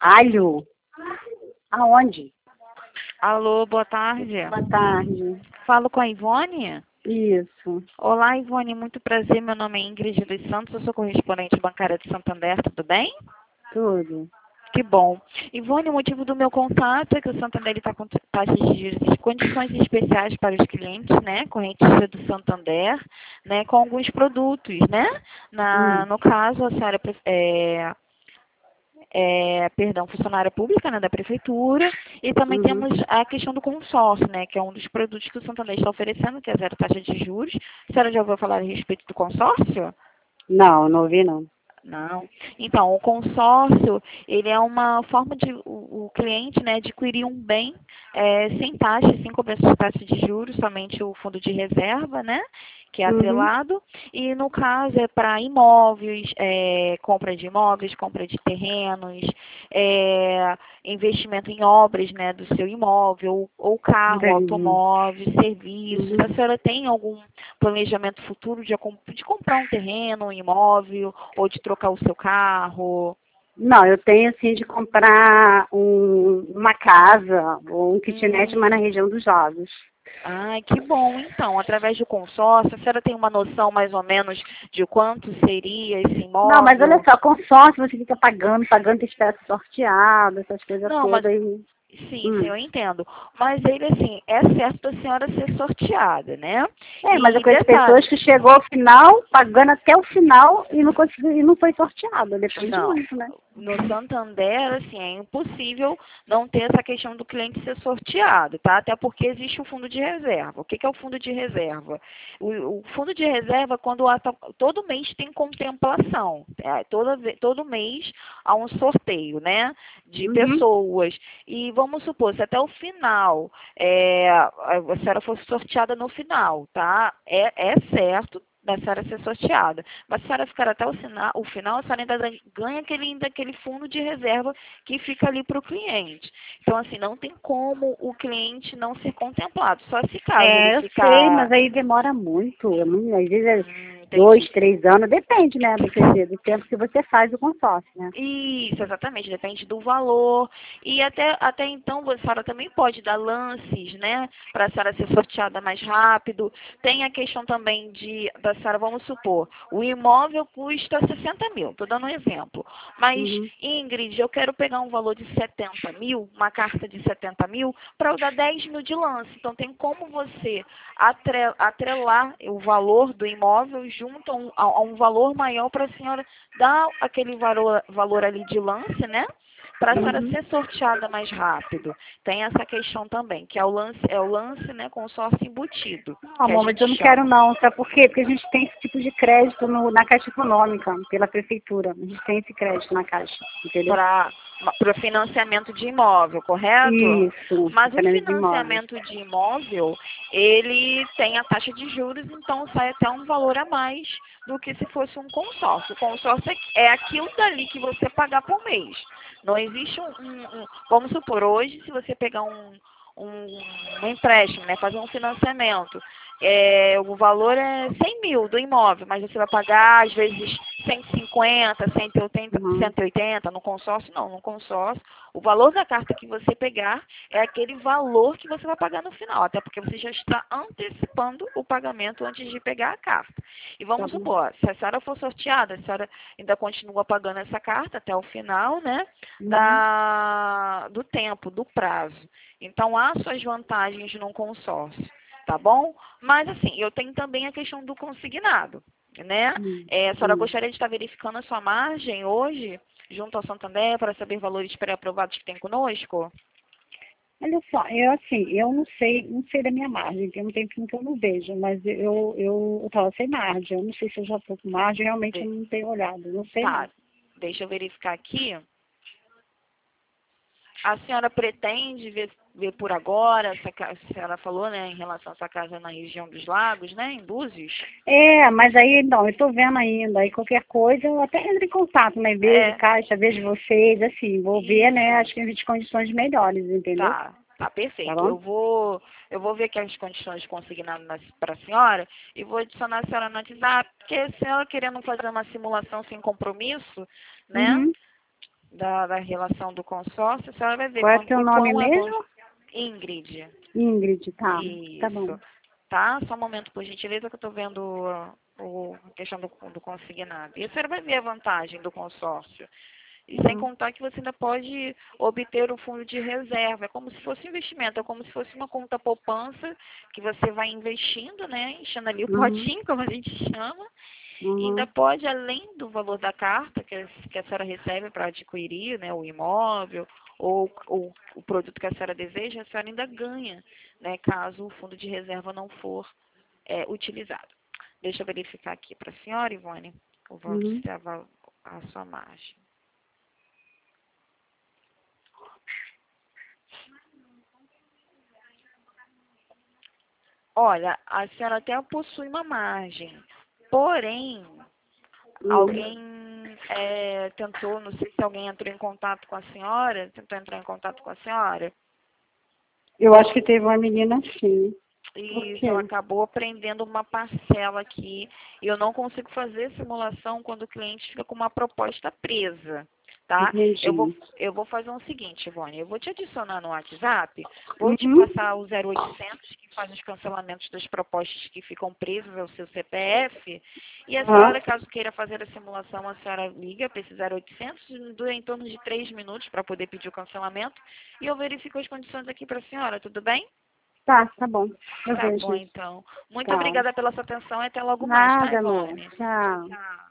Alho? Aonde? Alô, boa tarde. Boa tarde. Falo com a Ivone? Isso. Olá, Ivone, muito prazer. Meu nome é Ingrid dos Santos, eu sou correspondente bancária de Santander, tudo bem? Tudo. Que bom. Ivone, o motivo do meu contato é que o Santander está com taxas de juros e condições especiais para os clientes, né? Correntistas do Santander, né? Com alguns produtos, né? No caso, a senhora perdão, funcionária pública, né, da prefeitura, e também Uhum. temos a questão do consórcio, né, que é um dos produtos que o Santander está oferecendo, que é zero taxa de juros. A senhora já ouviu falar a respeito do consórcio? Não, não ouvi não. Não. Então, o consórcio, ele é uma forma de o cliente, né, adquirir um bem sem taxa, sem cobrança de taxa de juros, somente o fundo de reserva, né, que é Uhum. atrelado, e no caso é para imóveis, compra de imóveis, compra de terrenos, investimento em obras, né, do seu imóvel, ou carro, Entendi. automóveis, serviços. A Uhum. senhora tem algum planejamento futuro de comprar um terreno, um imóvel, ou de trocar o seu carro? Não, eu tenho assim de comprar uma casa ou um kitnet, mas na Hum, região dos lagos. ai, que bom. Então, através do consórcio, a senhora tem uma noção mais ou menos de quanto seria esse Não, mas olha imóvel? só, consórcio você fica pagando espécie sorteada, essas coisas Não, mas todas. E... sim, sim, eu entendo. Mas ele, assim, é certo da senhora ser sorteada, né? Mas eu E conheço detalhe, pessoas que chegou ao final, pagando até o final e não conseguiu, e não foi sorteada, depois de não. muito, né? No Santander, assim, é impossível não ter essa questão do cliente ser sorteado, tá? Até porque existe o fundo de reserva. O que é o fundo de reserva? O fundo de reserva, todo mês tem contemplação. Todo mês há um sorteio, né? De Uhum. pessoas. E vamos supor, se até o final a senhora fosse sorteada no final, tá? É certo da senhora ser sorteada. Mas se a senhora ficar até o final, a senhora ainda ganha aquele fundo de reserva que fica ali para o cliente. Então, assim, não tem como o cliente não ser contemplado. Só se caso ele Eu sei, mas ficar. aí demora muito. Às vezes é Entendi. 2, 3 anos, depende, né, do tempo que você faz o consórcio, né? Isso, exatamente, depende do valor. E até então a senhora também pode dar lances, né? Para a senhora ser sorteada mais rápido. Tem a questão também da senhora, vamos supor, o imóvel custa 60 mil, estou dando um exemplo. Mas, Uhum. Ingrid, eu quero pegar um valor de 70 mil, uma carta de 70 mil, para eu dar 10 mil de lance. Então tem como você atrelar o valor do imóvel junto a um valor maior para a senhora dar aquele valor ali de lance, né? Para a senhora Uhum. ser sorteada mais rápido. Tem essa questão também, que é o lance, né, consórcio embutido, Não, que a amor, mas gente eu não quero chama. não, sabe por quê? Porque a gente tem esse tipo de crédito na Caixa Econômica, pela Prefeitura. A gente tem esse crédito na Caixa, entendeu? Para o financiamento de imóvel, correto? Isso, Mas o financiamento de imóveis. financiamento de imóvel, ele tem a taxa de juros, então sai até um valor a mais do que se fosse um consórcio. O consórcio é aquilo dali que você pagar por mês. Não existe vamos supor, hoje, se você pegar um empréstimo, né, fazer um financiamento, o valor é 100 mil do imóvel, mas você vai pagar, às vezes, 150, 180, Uhum. 180, no consórcio não, no consórcio, o valor da carta que você pegar é aquele valor que você vai pagar no final, até porque você já está antecipando o pagamento antes de pegar a carta. E Tá vamos bom. supor, se a senhora for sorteada, a senhora ainda continua pagando essa carta até o final, né, Uhum. do tempo, do prazo. Então, há suas vantagens no consórcio, tá bom? Mas, assim, eu tenho também a questão do consignado, né? A senhora Hum. gostaria de estar verificando a sua margem hoje, junto ao Santander, para saber valores pré-aprovados que tem conosco? Olha só, eu não sei da minha margem, tem um tempinho que eu não vejo, mas eu tava sem margem, eu não sei se eu já estou com margem, realmente eu De- não tenho olhado, não sei não. Tá, deixa eu verificar aqui. A senhora pretende ver por agora, a senhora falou, né, em relação a essa casa na região dos lagos, né, em Búzios? Mas aí, não, eu estou vendo ainda, aí qualquer coisa eu até entro em contato, né, vejo É, Caixa, vejo vocês, assim, vou ver, né, isso. acho que existe condições melhores, entendeu? Tá Tá perfeito. bom? Eu vou ver aqui as condições consignadas para a senhora e vou adicionar a senhora no WhatsApp, porque a senhora querendo fazer uma simulação sem compromisso, né? Uhum. da relação do consórcio, a senhora vai ver Qual é teu o nome quão mesmo? Ingrid. Ingrid, tá. Tá bom. Isso. Tá? Só um momento, por gentileza, que eu estou vendo a questão do consignado. E a senhora vai ver a vantagem do consórcio. E sem contar que você ainda pode obter um fundo de reserva. É como se fosse um investimento, é como se fosse uma conta poupança que você vai investindo, né? Enchendo ali o potinho, como a gente chama. E ainda pode, além do valor da carta que a senhora recebe para adquirir, né, o imóvel ou o produto que a senhora deseja, a senhora ainda ganha, né, caso o fundo de reserva não for utilizado. Deixa eu verificar aqui para a senhora, Ivone. Eu vou observar a sua margem. Olha, a senhora até possui uma margem, porém, alguém tentou, não sei se alguém entrou em contato com a senhora, tentou entrar em contato com a senhora, Eu acho que teve uma menina assim. e ela acabou prendendo uma parcela aqui, e eu não consigo fazer simulação quando o cliente fica com uma proposta presa. Tá? Eu vou fazer o seguinte, Ivone, eu vou te adicionar no WhatsApp, vou te passar o 0800, que faz os cancelamentos das propostas que ficam presas ao seu CPF, e a senhora, caso queira fazer a simulação, a senhora liga para esse 0800, dura em torno de 3 minutos para poder pedir o cancelamento, e eu verifico as condições aqui para a senhora, tudo bem? Tá bom. Tá bom, então. Muito Tá. obrigada pela sua atenção e até logo mais, tá, Nada, amor. Ivone? Tchau. Tchau.